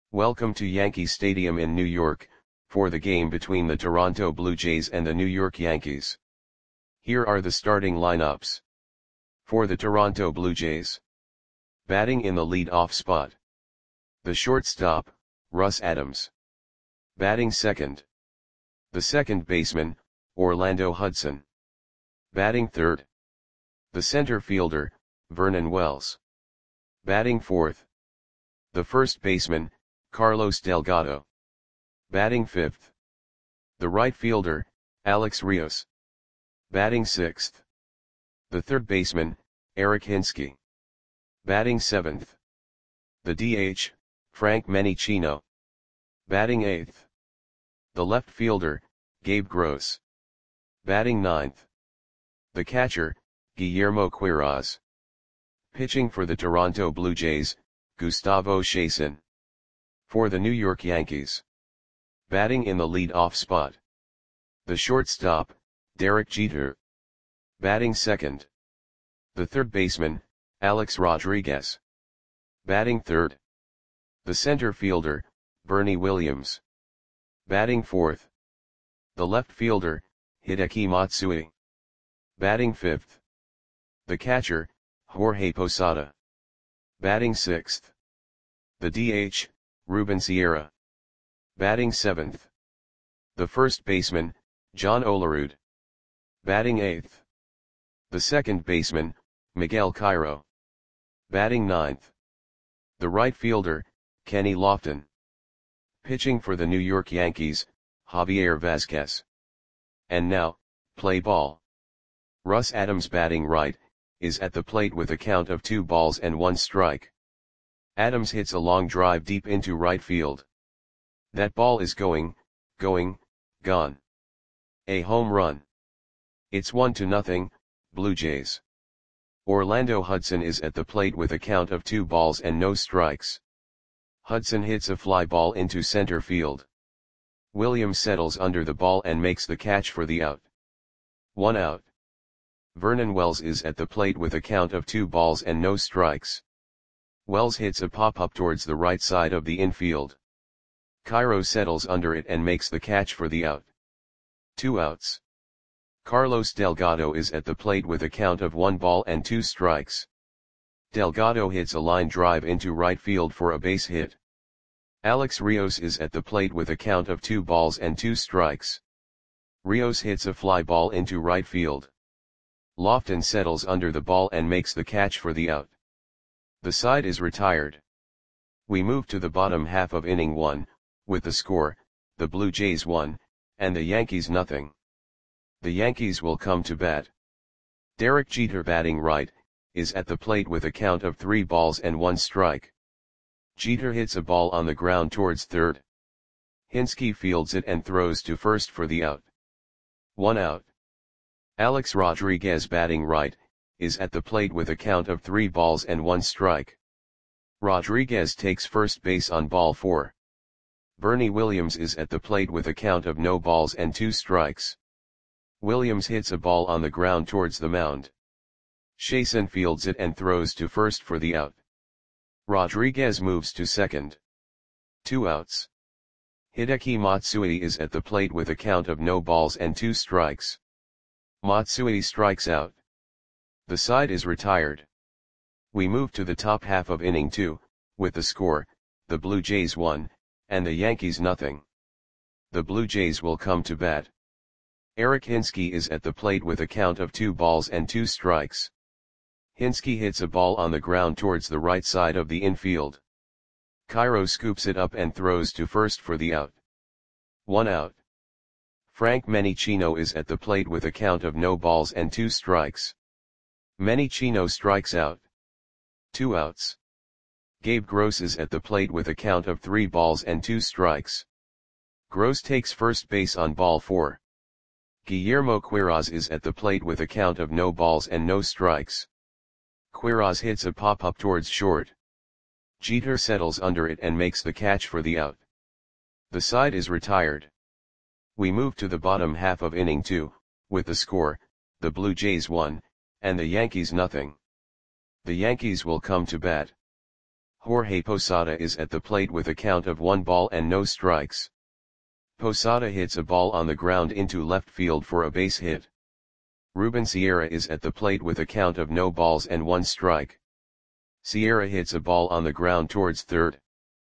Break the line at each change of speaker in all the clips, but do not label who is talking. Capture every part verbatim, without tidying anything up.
Welcome to Yankee Stadium in New York, for the game between the Toronto Blue Jays and the New York Yankees. Here are the starting lineups. For the Toronto Blue Jays. Batting in the lead-off spot. The shortstop, Russ Adams. Batting second. The second baseman, Orlando Hudson. Batting third. The center fielder, Vernon Wells. Batting fourth. The first baseman, Carlos Delgado. Batting fifth. The right fielder, Alex Rios. Batting sixth. The third baseman, Eric Hinske. Batting seventh. The D H, Frank Menechino. Batting eighth. The left fielder, Gabe Gross. Batting ninth. The catcher, Guillermo Quiroz. Pitching for the Toronto Blue Jays, Gustavo Chacin. For the New York Yankees. Batting in the lead-off spot. The shortstop, Derek Jeter. Batting second. The third baseman, Alex Rodriguez. Batting third. The center fielder, Bernie Williams. Batting fourth. The left fielder, Hideki Matsui. Batting fifth. The catcher, Jorge Posada. Batting sixth. The D H, Ruben Sierra. Batting seventh. The first baseman, John Olerud. Batting eighth. The second baseman, Miguel Cairo. Batting ninth. The right fielder, Kenny Lofton. Pitching for the New York Yankees, Javier Vazquez. And now, play ball. Russ Adams batting right, is at the plate with a count of two balls and one strike. Adams hits a long drive deep into right field. That ball is going, going, gone. A home run. It's one to nothing, Blue Jays. Orlando Hudson is at the plate with a count of two balls and no strikes. Hudson hits a fly ball into center field. Williams settles under the ball and makes the catch for the out. One out. Vernon Wells is at the plate with a count of two balls and no strikes. Wells hits a pop-up towards the right side of the infield. Cairo settles under it and makes the catch for the out. Two outs. Carlos Delgado is at the plate with a count of one ball and two strikes. Delgado hits a line drive into right field for a base hit. Alex Rios is at the plate with a count of two balls and two strikes. Rios hits a fly ball into right field. Lofton settles under the ball and makes the catch for the out. The side is retired. We move to the bottom half of inning one, with the score, the Blue Jays one, and the Yankees nothing. The Yankees will come to bat. Derek Jeter batting right, is at the plate with a count of three balls and one strike. Jeter hits a ball on the ground towards third. Hinske fields it and throws to first for the out. One out. Alex Rodriguez batting right, is at the plate with a count of three balls and one strike. Rodriguez takes first base on ball four. Bernie Williams is at the plate with a count of no balls and two strikes. Williams hits a ball on the ground towards the mound. Chacin fields it and throws to first for the out. Rodriguez moves to second. Two outs. Hideki Matsui is at the plate with a count of no balls and two strikes. Matsui strikes out. The side is retired. We move to the top half of inning two, with the score, the Blue Jays one, and the Yankees nothing. The Blue Jays will come to bat. Eric Hinske is at the plate with a count of two balls and two strikes. Hinske hits a ball on the ground towards the right side of the infield. Cairo scoops it up and throws to first for the out. One out. Frank Menechino is at the plate with a count of no balls and two strikes. Menechino strikes out. Two outs. Gabe Gross is at the plate with a count of three balls and two strikes. Gross takes first base on ball four. Guillermo Quiroz is at the plate with a count of no balls and no strikes. Quiroz hits a pop-up towards short. Jeter settles under it and makes the catch for the out. The side is retired. We move to the bottom half of inning two, with the score, the Blue Jays one, and the Yankees nothing. The Yankees will come to bat. Jorge Posada is at the plate with a count of one ball and no strikes. Posada hits a ball on the ground into left field for a base hit. Ruben Sierra is at the plate with a count of no balls and one strike. Sierra hits a ball on the ground towards third.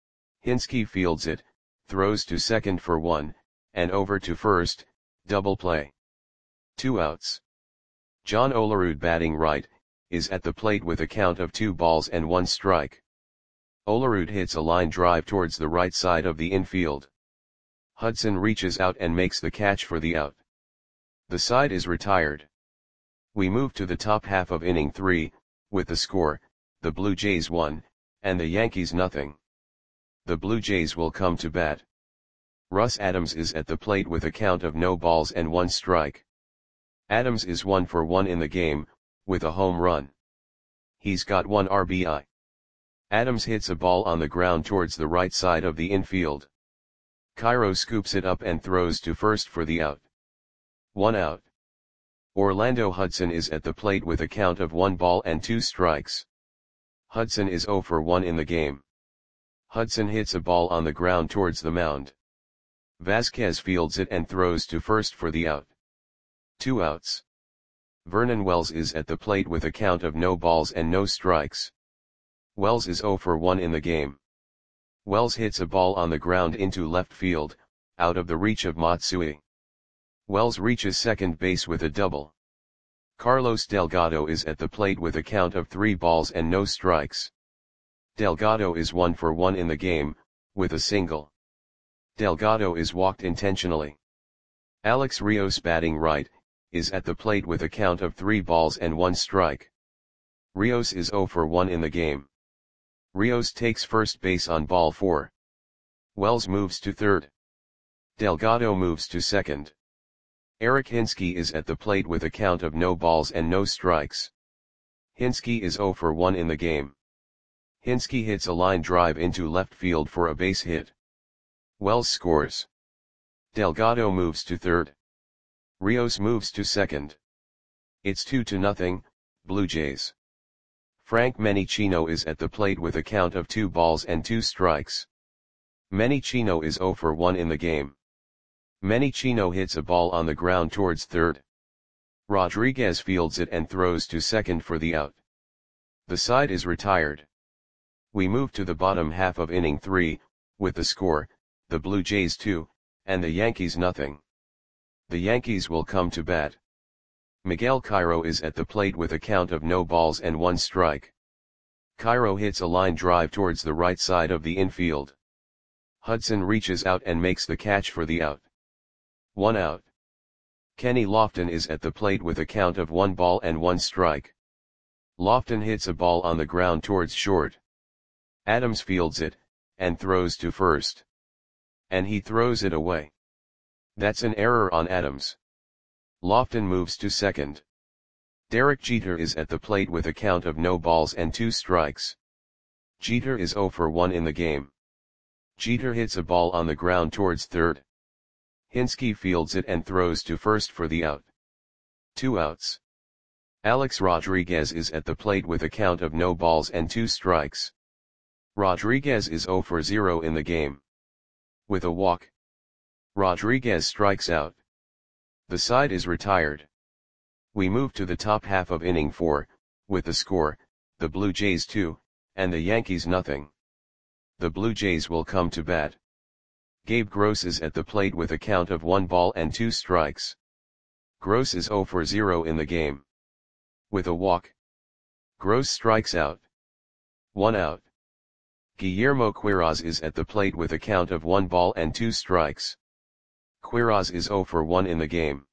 Hinske fields it, throws to second for one, and over to first, double play. Two outs. John Olerud, batting right, is at the plate with a count of two balls and one strike. Olerud hits a line drive towards the right side of the infield. Hudson reaches out and makes the catch for the out. The side is retired. We move to the top half of inning three, with the score, the Blue Jays one, and the Yankees nothing. The Blue Jays will come to bat. Russ Adams is at the plate with a count of no balls and one strike. Adams is one for one in the game, with a home run. He's got one R B I. Adams hits a ball on the ground towards the right side of the infield. Cairo scoops it up and throws to first for the out. One out. Orlando Hudson is at the plate with a count of one ball and two strikes. Hudson is zero for one in the game. Hudson hits a ball on the ground towards the mound. Vasquez fields it and throws to first for the out. Two outs. Vernon Wells is at the plate with a count of no balls and no strikes. Wells is zero for one in the game. Wells hits a ball on the ground into left field, out of the reach of Matsui. Wells reaches second base with a double. Carlos Delgado is at the plate with a count of three balls and no strikes. Delgado is one for one in the game, with a single. Delgado is walked intentionally. Alex Rios, batting right, is at the plate with a count of three balls and one strike. Rios is zero for one in the game. Rios takes first base on ball four. Wells moves to third. Delgado moves to second. Eric Hinske is at the plate with a count of no balls and no strikes. Hinske is zero for one in the game. Hinske hits a line drive into left field for a base hit. Wells scores. Delgado moves to third. Rios moves to second. It's two to nothing, Blue Jays. Frank Menichino is at the plate with a count of two balls and two strikes. Menichino is zero for one in the game. Menichino hits a ball on the ground towards third. Rodriguez fields it and throws to second for the out. The side is retired. We move to the bottom half of inning three, with the score, the Blue Jays two, and the Yankees nothing. The Yankees will come to bat. Miguel Cairo is at the plate with a count of no balls and one strike. Cairo hits a line drive towards the right side of the infield. Hudson reaches out and makes the catch for the out. One out. Kenny Lofton is at the plate with a count of one ball and one strike. Lofton hits a ball on the ground towards short. Adams fields it, and throws to first. And he throws it away. That's an error on Adams. Lofton moves to second. Derek Jeter is at the plate with a count of no balls and two strikes. Jeter is zero for one in the game. Jeter hits a ball on the ground towards third. Hinske fields it and throws to first for the out. Two outs. Alex Rodriguez is at the plate with a count of no balls and two strikes. Rodriguez is zero for zero in the game. With a walk, Rodriguez strikes out. The side is retired. We move to the top half of inning four, with the score, the Blue Jays two, and the Yankees nothing. The Blue Jays will come to bat. Gabe Gross is at the plate with a count of one ball and two strikes. Gross is zero for zero in the game. With a walk, Gross strikes out. One out. Guillermo Quiroz is at the plate with a count of one ball and two strikes. Quiroz is zero for one in the game.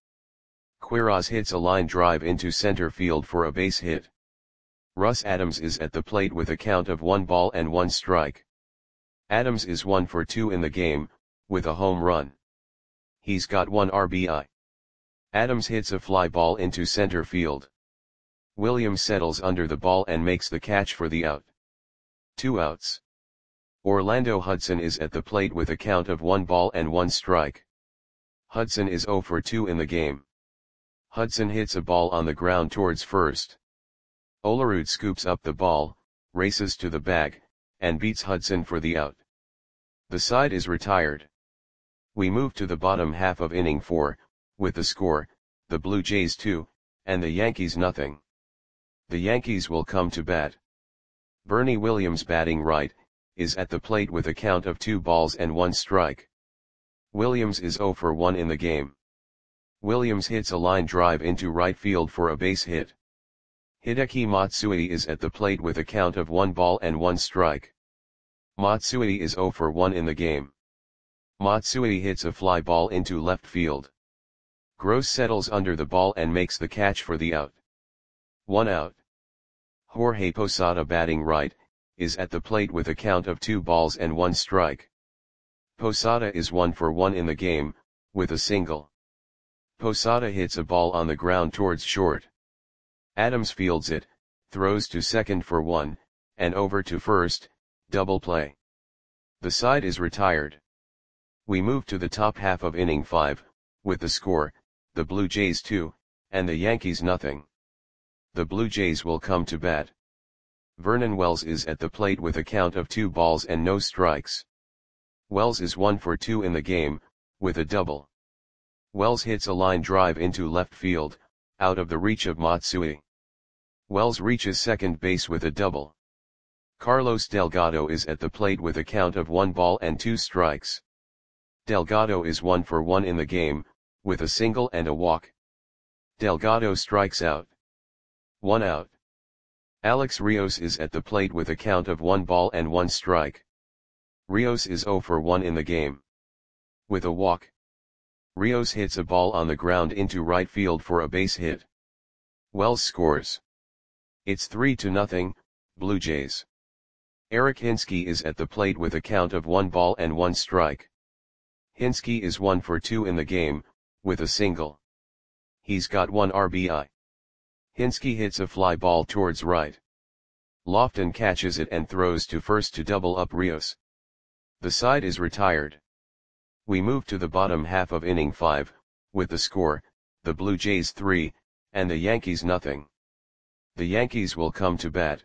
Quiroz hits a line drive into center field for a base hit. Russ Adams is at the plate with a count of one ball and one strike. Adams is one for two in the game, with a home run. He's got one R B I. Adams hits a fly ball into center field. Williams settles under the ball and makes the catch for the out. Two outs. Orlando Hudson is at the plate with a count of one ball and one strike. Hudson is zero for two in the game. Hudson hits a ball on the ground towards first. Olerud scoops up the ball, races to the bag, and beats Hudson for the out. The side is retired. We move to the bottom half of inning four, with the score, the Blue Jays two, and the Yankees nothing. The Yankees will come to bat. Bernie Williams, batting right, is at the plate with a count of two balls and one strike. Williams is oh for one in the game. Williams hits a line drive into right field for a base hit. Hideki Matsui is at the plate with a count of one ball and one strike. Matsui is oh for one in the game. Matsui hits a fly ball into left field. Gross settles under the ball and makes the catch for the out. One out. Jorge Posada, batting right, is at the plate with a count of two balls and one strike. Posada is one for one in the game, with a single. Posada hits a ball on the ground towards short. Adams fields it, throws to second for one, and over to first, double play. The side is retired. We move to the top half of inning five, with the score, the Blue Jays two, and the Yankees nothing. The Blue Jays will come to bat. Vernon Wells is at the plate with a count of two balls and no strikes. Wells is one for two in the game, with a double. Wells hits a line drive into left field, out of the reach of Matsui. Wells reaches second base with a double. Carlos Delgado is at the plate with a count of one ball and two strikes. Delgado is one for one in the game, with a single and a walk. Delgado strikes out. One out. Alex Rios is at the plate with a count of one ball and one strike. Rios is oh for one in the game. With a walk. Rios hits a ball on the ground into right field for a base hit. Wells scores. It's three to nothing, Blue Jays. Eric Hinske is at the plate with a count of one ball and one strike. Hinske is one for two in the game, with a single. He's got one R B I. Hinske hits a fly ball towards right. Lofton catches it and throws to first to double up Rios. The side is retired. We move to the bottom half of inning five, with the score, the Blue Jays three, and the Yankees nothing. The Yankees will come to bat.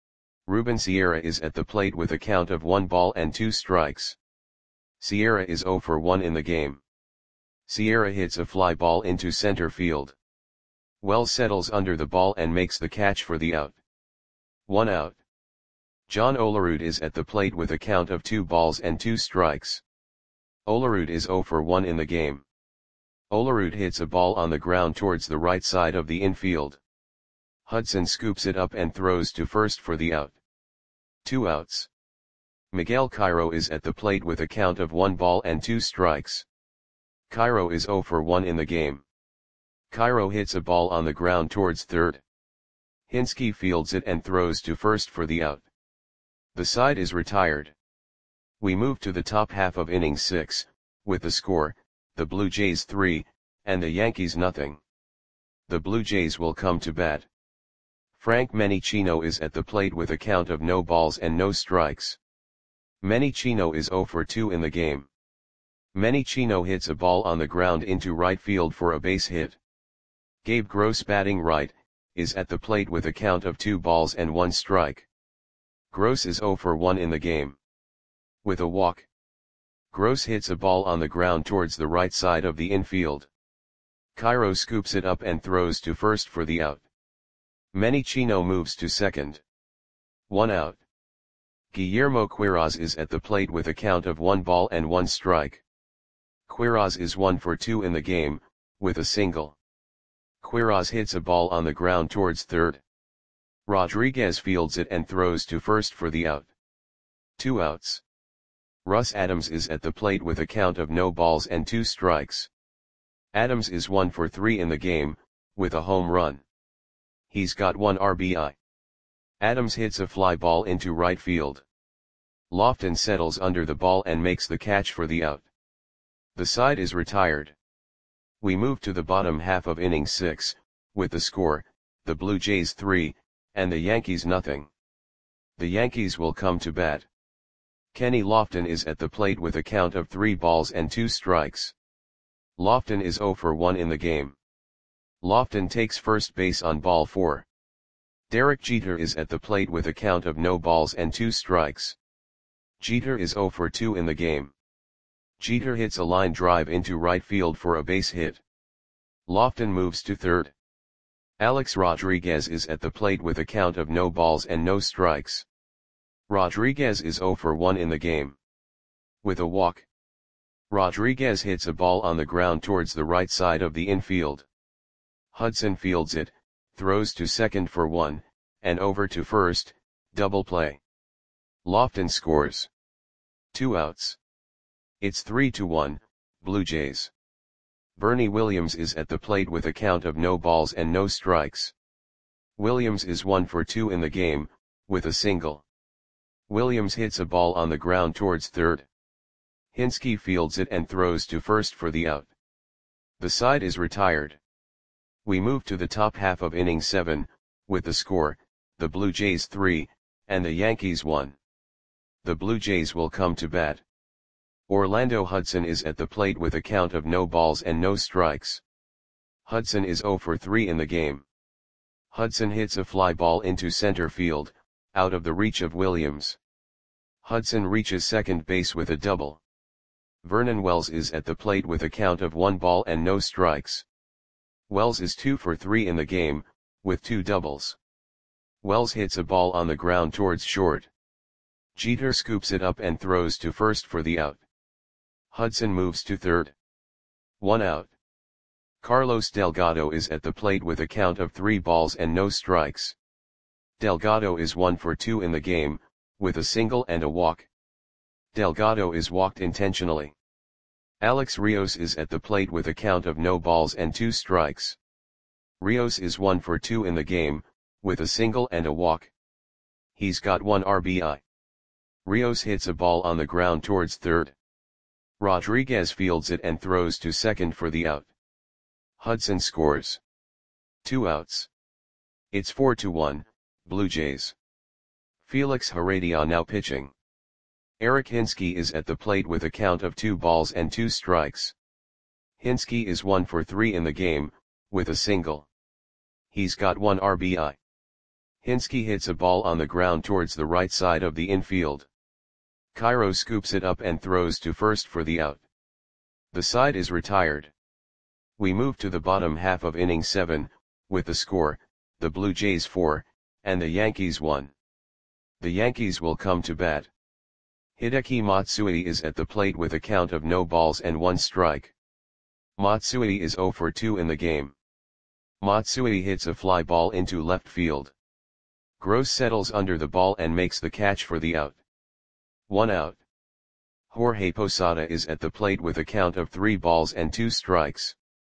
Ruben Sierra is at the plate with a count of one ball and two strikes. Sierra is oh for one in the game. Sierra hits a fly ball into center field. Wells settles under the ball and makes the catch for the out. One out. John Olerud is at the plate with a count of two balls and two strikes. Olerud is oh for one in the game. Olerud hits a ball on the ground towards the right side of the infield. Hudson scoops it up and throws to first for the out. Two outs. Miguel Cairo is at the plate with a count of one ball and two strikes. Cairo is oh for one in the game. Cairo hits a ball on the ground towards third. Hinske fields it and throws to first for the out. The side is retired. We move to the top half of inning six, with the score, the Blue Jays three, and the Yankees nothing. The Blue Jays will come to bat. Frank Menichino is at the plate with a count of no balls and no strikes. Menichino is oh for two in the game. Menichino hits a ball on the ground into right field for a base hit. Gabe Gross, batting right, is at the plate with a count of two balls and one strike. Gross is oh for one in the game. With a walk. Gross hits a ball on the ground towards the right side of the infield. Cairo scoops it up and throws to first for the out. Menichino moves to second. One out. Guillermo Quiroz is at the plate with a count of one ball and one strike. Quiroz is one for two in the game, with a single. Quiroz hits a ball on the ground towards third. Rodriguez fields it and throws to first for the out. Two outs. Russ Adams is at the plate with a count of no balls and two strikes. Adams is one for three in the game, with a home run. He's got one R B I. Adams hits a fly ball into right field. Lofton settles under the ball and makes the catch for the out. The side is retired. We move to the bottom half of inning six, with the score, the Blue Jays three, and the Yankees nothing. The Yankees will come to bat. Kenny Lofton is at the plate with a count of three balls and two strikes. Lofton is oh for one in the game. Lofton takes first base on ball four. Derek Jeter is at the plate with a count of no balls and two strikes. Jeter is zero for two in the game. Jeter hits a line drive into right field for a base hit. Lofton moves to third. Alex Rodriguez is at the plate with a count of no balls and no strikes. Rodriguez is zero for one in the game. With a walk, Rodriguez hits a ball on the ground towards the right side of the infield. Hudson fields it, throws to second for one, and over to first, double play. Lofton scores. Two outs. It's three to one, Blue Jays. Bernie Williams is at the plate with a count of no balls and no strikes. Williams is one for two in the game, with a single. Williams hits a ball on the ground towards third. Hinske fields it and throws to first for the out. The side is retired. We move to the top half of inning seven, with the score, the Blue Jays three, and the Yankees one. The Blue Jays will come to bat. Orlando Hudson is at the plate with a count of no balls and no strikes. Hudson is zero for three in the game. Hudson hits a fly ball into center field, out of the reach of Williams. Hudson reaches second base with a double. Vernon Wells is at the plate with a count of one ball and no strikes. Wells is two for three in the game, with two doubles. Wells hits a ball on the ground towards short. Jeter scoops it up and throws to first for the out. Hudson moves to third. One out. Carlos Delgado is at the plate with a count of three balls and no strikes. Delgado is one for two in the game, with a single and a walk. Delgado is walked intentionally. Alex Rios is at the plate with a count of no balls and two strikes. Rios is one for two in the game, with a single and a walk. He's got one R B I. Rios hits a ball on the ground towards third. Rodriguez fields it and throws to second for the out. Hudson scores. Two outs. It's four to one, Blue Jays. Felix Heredia now pitching. Eric Hinske is at the plate with a count of two balls and two strikes. Hinske is one for three in the game, with a single. He's got one R B I. Hinske hits a ball on the ground towards the right side of the infield. Cairo scoops it up and throws to first for the out. The side is retired. We move to the bottom half of inning seven, with the score, the Blue Jays four, and the Yankees one. The Yankees will come to bat. Hideki Matsui is at the plate with a count of no balls and one strike. Matsui is zero for two in the game. Matsui hits a fly ball into left field. Gross settles under the ball and makes the catch for the out. One out. Jorge Posada is at the plate with a count of three balls and two strikes.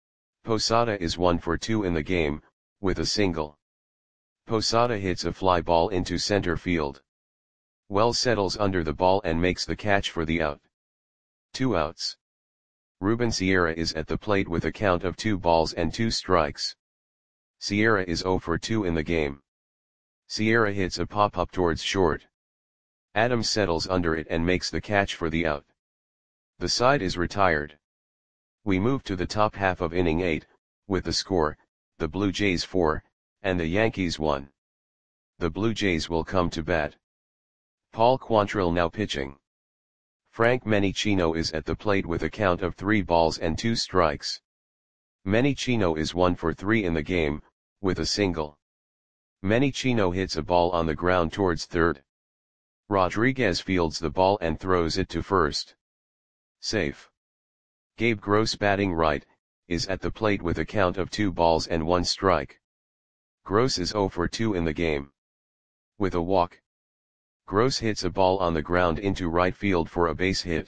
Posada is one for two in the game, with a single. Posada hits a fly ball into center field. Wells settles under the ball and makes the catch for the out. Two outs. Ruben Sierra is at the plate with a count of two balls and two strikes. Sierra is zero for two in the game. Sierra hits a pop-up towards short. Adams settles under it and makes the catch for the out. The side is retired. We move to the top half of inning eight, with the score, the Blue Jays four, and the Yankees one. The Blue Jays will come to bat. Paul Quantrill now pitching. Frank Menichino is at the plate with a count of three balls and two strikes. Menichino is one for three in the game, with a single. Menichino hits a ball on the ground towards third. Rodriguez fields the ball and throws it to first. Safe. Gabe Gross batting right, is at the plate with a count of two balls and one strike. Gross is zero for two in the game. With a walk. Gross hits a ball on the ground into right field for a base hit.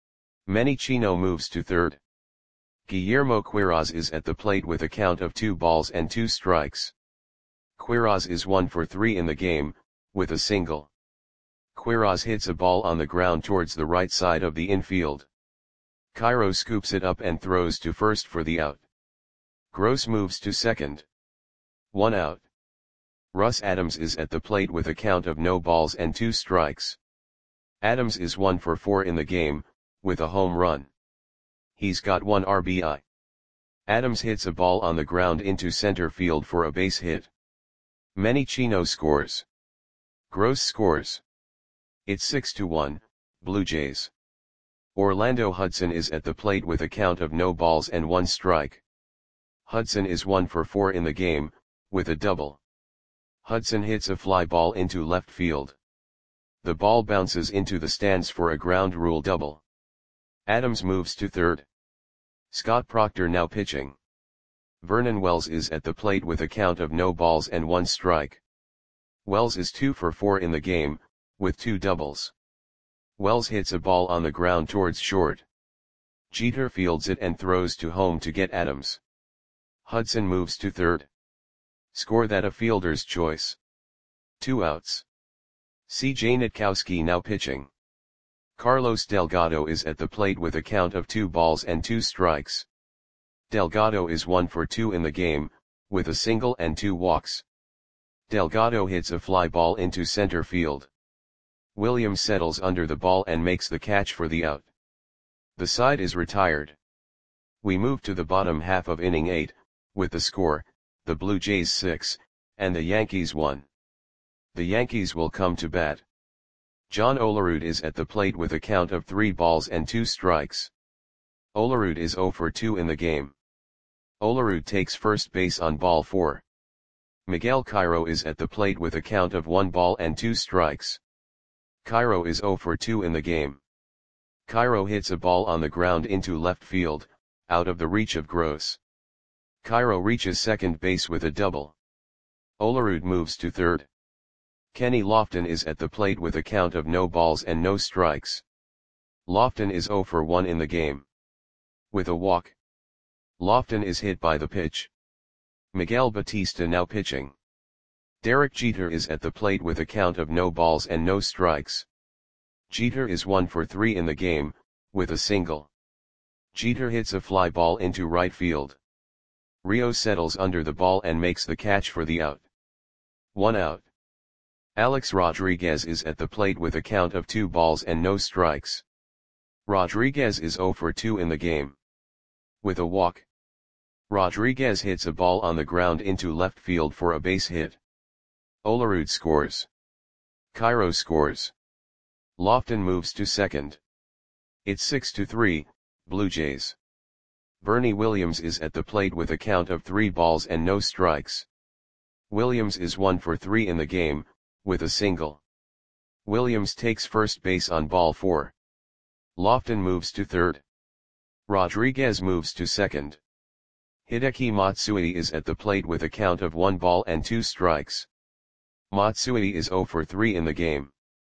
Menichino moves to third. Guillermo Quiroz is at the plate with a count of two balls and two strikes. Quiroz is one for three in the game, with a single. Quiroz hits a ball on the ground towards the right side of the infield. Cairo scoops it up and throws to first for the out. Gross moves to second. One out. Russ Adams is at the plate with a count of no balls and two strikes. Adams is one for four in the game, with a home run. He's got one R B I. Adams hits a ball on the ground into center field for a base hit. Menichino scores. Gross scores. It's six to one, Blue Jays. Orlando Hudson is at the plate with a count of no balls and one strike. Hudson is one for four in the game, with a double. Hudson hits a fly ball into left field. The ball bounces into the stands for a ground rule double. Adams moves to third. Scott Proctor now pitching. Vernon Wells is at the plate with a count of no balls and one strike. Wells is two for four in the game, with two doubles. Wells hits a ball on the ground towards short. Jeter fields it and throws to home to get Adams. Hudson moves to third. Score that a fielder's choice. Two outs. C J Nitkowski now pitching. Carlos Delgado is at the plate with a count of two balls and two strikes. Delgado is one for two in the game, with a single and two walks. Delgado hits a fly ball into center field. Williams settles under the ball and makes the catch for the out. The side is retired. We move to the bottom half of inning eight, with the score, the Blue Jays six, and the Yankees one. The Yankees will come to bat. John Olerud is at the plate with a count of three balls and two strikes. Olerud is zero for two in the game. Olerud takes first base on ball four. Miguel Cairo is at the plate with a count of one ball and two strikes. Cairo is zero for two in the game. Cairo hits a ball on the ground into left field, out of the reach of Gross. Cairo reaches second base with a double. Olerud moves to third. Kenny Lofton is at the plate with a count of no balls and no strikes. Lofton is zero for one in the game. With a walk. Lofton is hit by the pitch. Miguel Batista now pitching. Derek Jeter is at the plate with a count of no balls and no strikes. Jeter is one for three in the game, with a single. Jeter hits a fly ball into right field. Rios settles under the ball and makes the catch for the out. One out. Alex Rodriguez is at the plate with a count of two balls and no strikes. Rodriguez is zero for two in the game. With a walk. Rodriguez hits a ball on the ground into left field for a base hit. Olerud scores. Cairo scores. Lofton moves to second. It's six to three, Blue Jays. Bernie Williams is at the plate with a count of three balls and no strikes. Williams is one for three in the game, with a single. Williams takes first base on ball four. Lofton moves to third. Rodriguez moves to second. Hideki Matsui is at the plate with a count of one ball and two strikes. Matsui is zero for three in the game.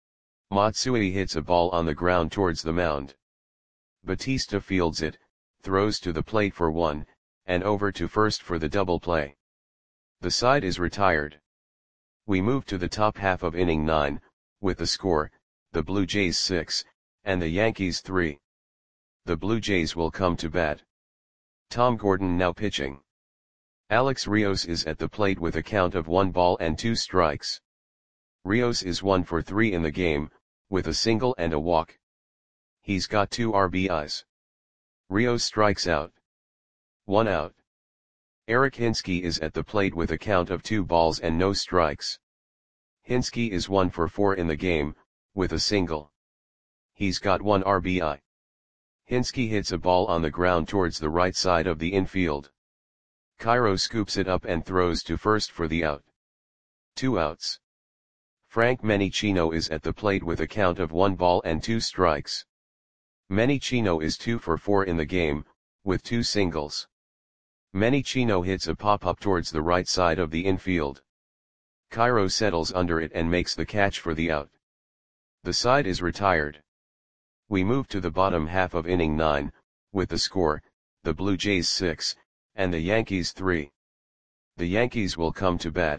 Matsui hits a ball on the ground towards the mound. Batista fields it, throws to the plate for one, and over to first for the double play. The side is retired. We move to the top half of inning nine, with the score, the Blue Jays six, and the Yankees three. The Blue Jays will come to bat. Tom Gordon now pitching. Alex Rios is at the plate with a count of one ball and two strikes. Rios is one for three in the game, with a single and a walk. He's got two R B Is. Rios strikes out. One out. Eric Hinske is at the plate with a count of two balls and no strikes. Hinske is one for four in the game, with a single. He's got one R B I. Hinske hits a ball on the ground towards the right side of the infield. Cairo scoops it up and throws to first for the out. Two outs. Frank Menichino is at the plate with a count of one ball and two strikes. Menichino is two for four in the game, with two singles. Menichino hits a pop-up towards the right side of the infield. Cairo settles under it and makes the catch for the out. The side is retired. We move to the bottom half of inning nine, with the score, the Blue Jays six, and the Yankees three. The Yankees will come to bat.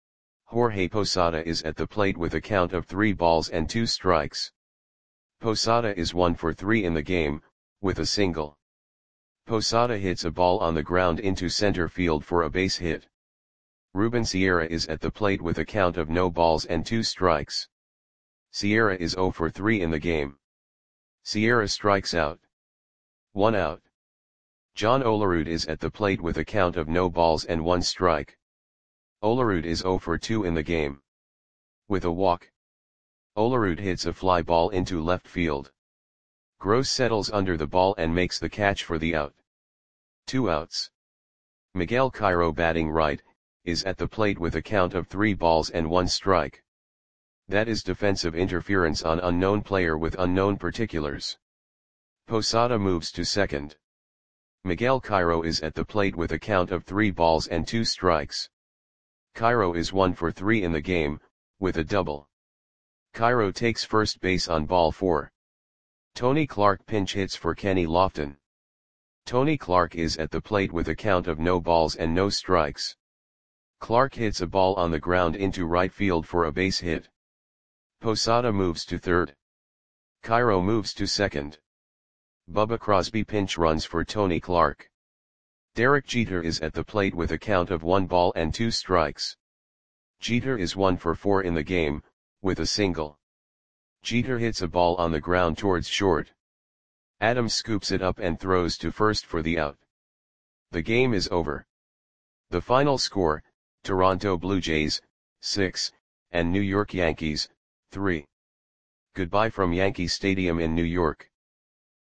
Jorge Posada is at the plate with a count of three balls and two strikes. Posada is one for three in the game, with a single. Posada hits a ball on the ground into center field for a base hit. Ruben Sierra is at the plate with a count of no balls and two strikes. Sierra is zero for three in the game. Sierra strikes out. One out. John Olerud is at the plate with a count of no balls and one strike. Olerud is zero for two in the game. With a walk. Olerud hits a fly ball into left field. Gross settles under the ball and makes the catch for the out. Two outs. Miguel Cairo, batting right, is at the plate with a count of three balls and one strike. That is defensive interference on unknown player with unknown particulars. Posada moves to second. Miguel Cairo is at the plate with a count of three balls and two strikes. Cairo is one for three in the game, with a double. Cairo takes first base on ball four. Tony Clark pinch hits for Kenny Lofton. Tony Clark is at the plate with a count of no balls and no strikes. Clark hits a ball on the ground into right field for a base hit. Posada moves to third. Cairo moves to second. Bubba Crosby pinch runs for Tony Clark. Derek Jeter is at the plate with a count of one ball and two strikes. Jeter is one for four in the game, with a single. Jeter hits a ball on the ground towards short. Adams scoops it up and throws to first for the out. The game is over. The final score, Toronto Blue Jays, six, and New York Yankees, three. Goodbye from Yankee Stadium in New York.